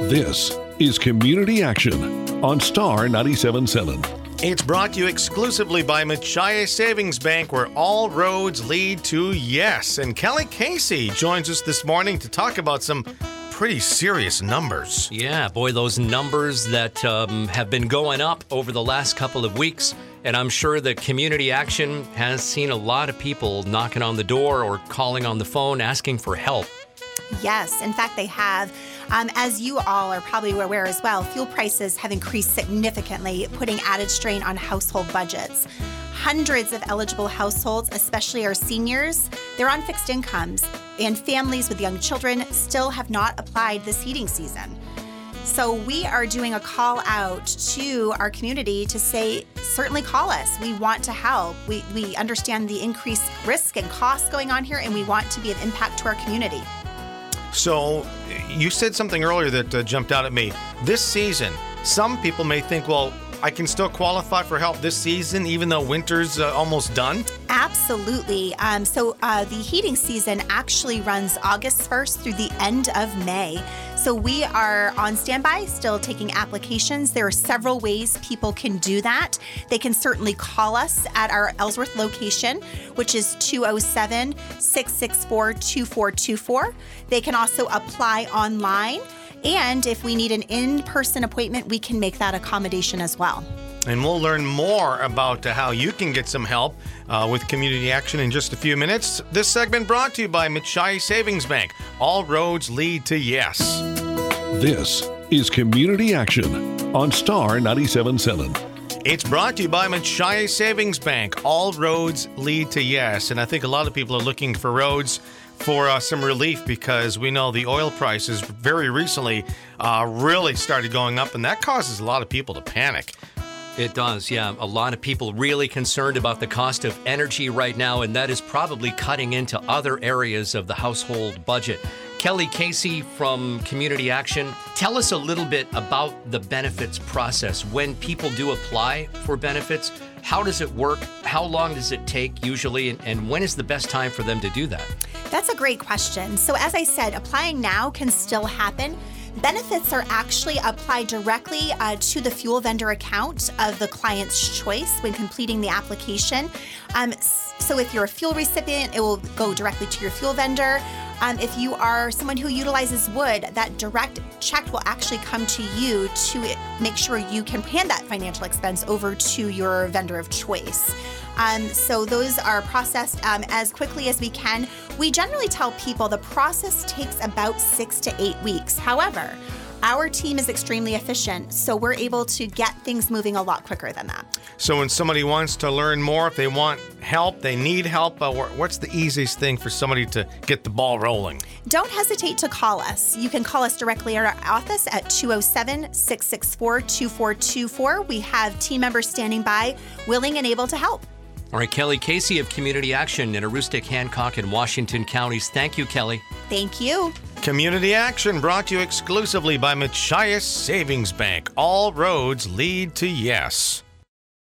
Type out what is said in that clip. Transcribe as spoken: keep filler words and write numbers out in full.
This is Community Action on Star ninety-seven point seven. It's brought to you exclusively by Machias Savings Bank, where all roads lead to yes. And Kelly Casey joins us this morning to talk about some pretty serious numbers. Yeah, boy, those numbers that um, have been going up over the last couple of weeks. And I'm sure that Community Action has seen a lot of people knocking on the door or calling on the phone asking for help. Yes, in fact, they have. Um, as you all are probably aware as well, fuel prices have increased significantly, putting added strain on household budgets. Hundreds of eligible households, especially our seniors, they're on fixed incomes, and families with young children still have not applied this heating season. So we are doing a call out to our community to say, certainly call us. We want to help. We, we understand the increased risk and costs going on here, and we want to be an impact to our community. So you said something earlier that uh, jumped out at me. This season, some people may think, well, I can still qualify for help this season, even though winter's uh, almost done? Absolutely. Um, so uh, the heating season actually runs August first through the end of May. So we are on standby, still taking applications. There are several ways people can do that. They can certainly call us at our Ellsworth location, which is two oh seven, six six four, two four two four. They can also apply online. And if we need an in-person appointment, we can make that accommodation as well. And we'll learn more about uh, how you can get some help uh, with Community Action in just a few minutes. This segment brought to you by Machias Savings Bank. All roads lead to yes. This is Community Action on Star ninety-seven point seven. It's brought to you by Machias Savings Bank. All roads lead to yes. And I think a lot of people are looking for roads for uh, some relief, because we know the oil prices very recently uh, really started going up, and that causes a lot of people to panic. It does, yeah. A lot of people really concerned about the cost of energy right now, and that is probably cutting into other areas of the household budget. Kelly Casey from Community Action, tell us a little bit about the benefits process. When people do apply for benefits, how does it work? How long does it take usually? And, and when is the best time for them to do that? That's a great question. So as I said, applying now can still happen. Benefits are actually applied directly uh, to the fuel vendor account of the client's choice when completing the application. Um, so if you're a fuel recipient, it will go directly to your fuel vendor. Um, if you are someone who utilizes wood, that direct check will actually come to you to make sure you can hand that financial expense over to your vendor of choice. Um, so those are processed um, as quickly as we can. We generally tell people the process takes about six to eight weeks. However, our team is extremely efficient, so we're able to get things moving a lot quicker than that. So when somebody wants to learn more, if they want help, they need help, uh, what's the easiest thing for somebody to get the ball rolling? Don't hesitate to call us. You can call us directly at our office at two oh seven, six six four, two four two four. We have team members standing by, willing and able to help. All right, Kelly Casey of Community Action in Aroostook, Hancock, and Washington counties. Thank you, Kelly. Thank you. Community Action brought to you exclusively by Machias Savings Bank. All roads lead to yes.